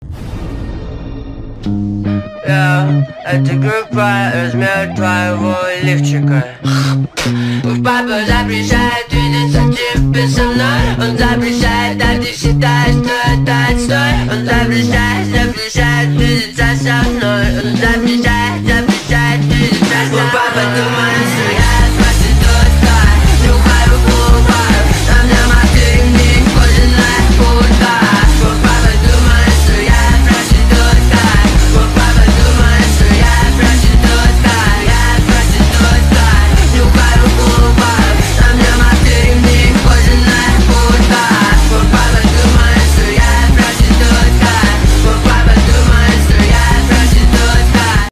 Это группа размер твоего лифчика. Уж папа запрещает видеться тебе со мной. Он запрещает, а ты считаешь, что это отстой. Он запрещает видеть